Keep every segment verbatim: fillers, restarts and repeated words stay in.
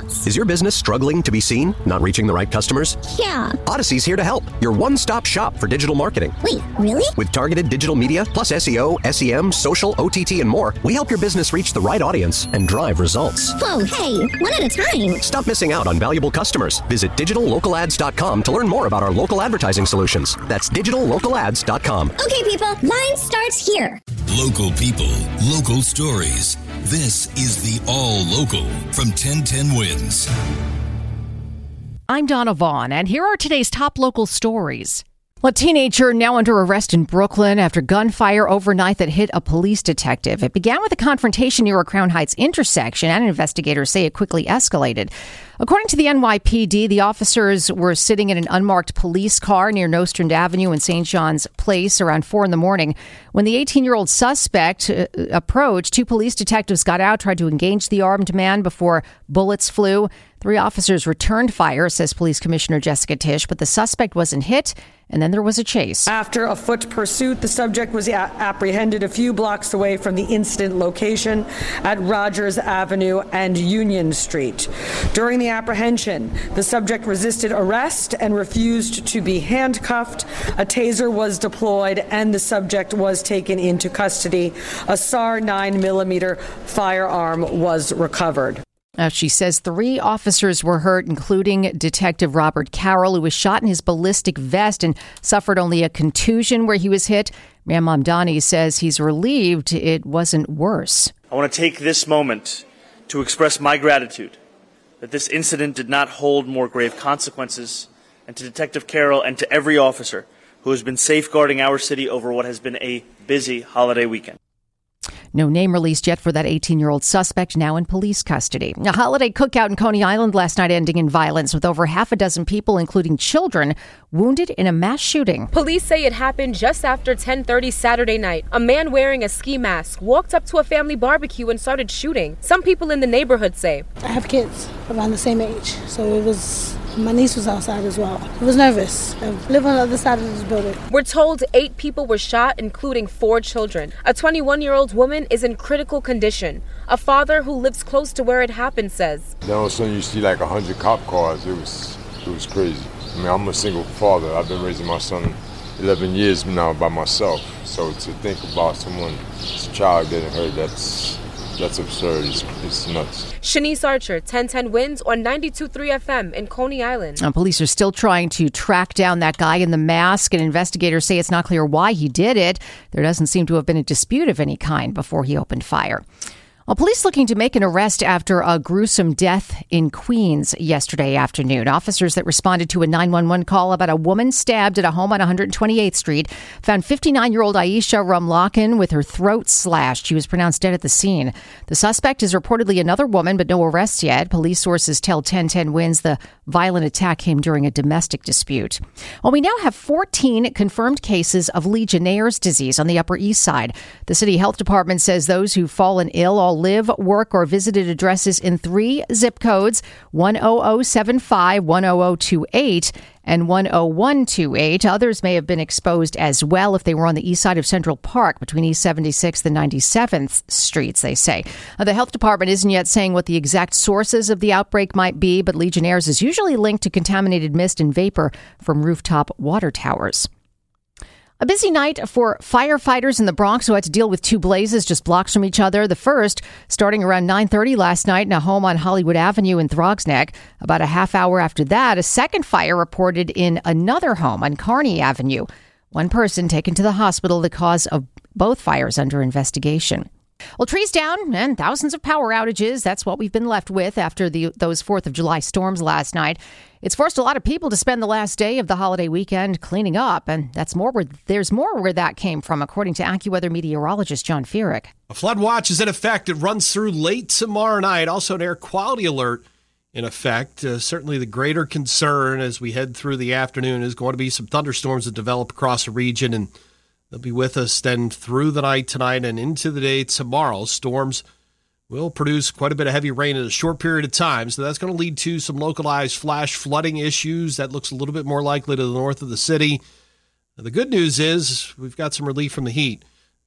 nuts. Is your business struggling to be seen? Not reaching the right customers? Yeah. Odyssey's here to help. Your one-stop shop for digital marketing. Wait, really? With targeted digital media, plus S E O, S E M, social, O T T, and more, we help your business reach the right audience and drive results. Whoa, hey, one at a time. Stop missing out on valuable customers. Visit digital local ads dot com to learn more about our local advertising solutions. That's digital local ads dot com. Okay, people, line starts here. Local people, local stories. This is the All Local from ten ten Wins. I'm Donna Vaughn, and here are today's top local stories. A teenager now under arrest in Brooklyn after gunfire overnight that hit a police detective. It began with a confrontation near a Crown Heights intersection, and investigators say it quickly escalated. According to the N Y P D, the officers were sitting in an unmarked police car near Nostrand Avenue and Saint John's Place around four in the morning. When the eighteen-year-old suspect uh, approached, two police detectives got out, tried to engage the armed man before bullets flew. Three officers returned fire, says Police Commissioner Jessica Tisch, but the suspect wasn't hit, and then there was a chase. After a foot pursuit, the subject was a- apprehended a few blocks away from the incident location at Rogers Avenue and Union Street. During the apprehension, the subject resisted arrest and refused to be handcuffed. A taser was deployed, and the subject was taken into custody. A S A R nine millimeter firearm was recovered. Uh, she says three officers were hurt, including Detective Robert Carroll, who was shot in his ballistic vest and suffered only a contusion where he was hit. Ram Mamdani says he's relieved it wasn't worse. I want to take this moment to express my gratitude that this incident did not hold more grave consequences, and to Detective Carroll and to every officer who has been safeguarding our city over what has been a busy holiday weekend. No name released yet for that eighteen-year-old suspect, now in police custody. A holiday cookout in Coney Island last night ending in violence, with over half a dozen people, including children, wounded in a mass shooting. Police say it happened just after ten thirty Saturday night. A man wearing a ski mask walked up to a family barbecue and started shooting. Some people in the neighborhood say, I have kids around the same age, so it was... My niece was outside as well. I was nervous. I live on the other side of this building. We're told eight people were shot, including four children. A twenty-one-year-old woman is in critical condition. A father who lives close to where it happened says, Then all of a sudden you see like a hundred cop cars. It was, it was crazy. I mean, I'm a single father. I've been raising my son eleven years now by myself. So to think about someone's child getting hurt, that's... That's absurd. It's, it's nuts. Shanice Archer, ten ten Wins on ninety-two point three F M in Coney Island. Uh, police are still trying to track down that guy in the mask, and investigators say it's not clear why he did it. There doesn't seem to have been a dispute of any kind before he opened fire. Well, police looking to make an arrest after a gruesome death in Queens yesterday afternoon. Officers that responded to a nine one one call about a woman stabbed at a home on one hundred twenty-eighth Street found fifty-nine-year-old Aisha Rumlaken with her throat slashed. She was pronounced dead at the scene. The suspect is reportedly another woman, but no arrests yet. Police sources tell ten ten Wins the violent attack came during a domestic dispute. Well, we now have fourteen confirmed cases of Legionnaire's disease on the Upper East Side. The city health department says those who've fallen ill all live, work, or visited addresses in three zip codes, one oh oh seven five, one oh oh two eight, and one oh one two eight. Others may have been exposed as well if they were on the east side of Central Park between East seventy-sixth and ninety-seventh Streets, they say. Uh, the health department isn't yet saying what the exact sources of the outbreak might be, but Legionnaire's is usually linked to contaminated mist and vapor from rooftop water towers. A busy night for firefighters in the Bronx who had to deal with two blazes just blocks from each other. The first starting around nine thirty last night in a home on Hollywood Avenue in Throgsneck. About a half hour after that, a second fire reported in another home on Kearney Avenue. One person taken to the hospital, the cause of both fires under investigation. Well, trees down and thousands of power outages. That's what we've been left with after the those fourth of July storms last night. It's forced a lot of people to spend the last day of the holiday weekend cleaning up, and that's more where there's more where that came from, according to AccuWeather meteorologist John Feerick. A flood watch is in effect. It runs through late tomorrow night. Also, an air quality alert in effect. Uh, certainly the greater concern as we head through the afternoon is going to be some thunderstorms that develop across the region, and they'll be with us then through the night tonight and into the day tomorrow. Storms will produce quite a bit of heavy rain in a short period of time, so that's going to lead to some localized flash flooding issues. That looks a little bit more likely to the north of the city. Now, the good news is we've got some relief from the heat.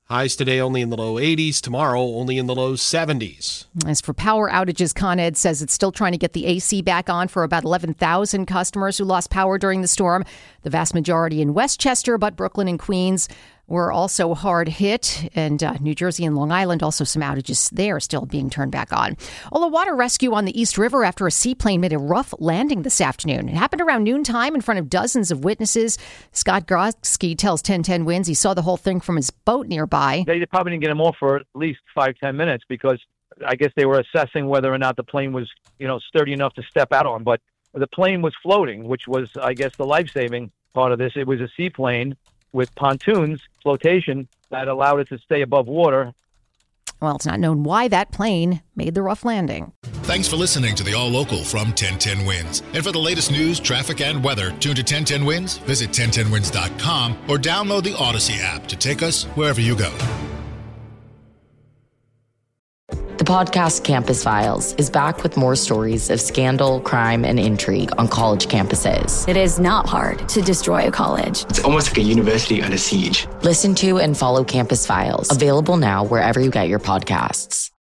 Highs today only in the low eighties. Tomorrow only in the low seventies. As for power outages, Con Ed says it's still trying to get the A C back on for about eleven thousand customers who lost power during the storm. The vast majority in Westchester, but Brooklyn and Queens were also hard hit. And uh, New Jersey and Long Island, also some outages there still being turned back on. Well, a water rescue on the East River after a seaplane made a rough landing this afternoon. It happened around noontime in front of dozens of witnesses. Scott Grotsky tells ten ten Wins he saw the whole thing from his boat nearby. They probably didn't get him off for at least five, ten minutes because I guess they were assessing whether or not the plane was, you know, sturdy enough to step out on. But the plane was floating, which was, I guess, the life-saving part of this. It was a seaplane with pontoons, flotation, that allowed it to stay above water. Well, it's not known why that plane made the rough landing. Thanks for listening to the All Local from ten ten Wins. And for the latest news, traffic, and weather, tune to ten ten Wins, visit ten ten wins dot com, or download the Odyssey app to take us wherever you go. The podcast Campus Files is back with more stories of scandal, crime, and intrigue on college campuses. It is not hard to destroy a college. It's almost like a university under siege. Listen to and follow Campus Files, available now wherever you get your podcasts.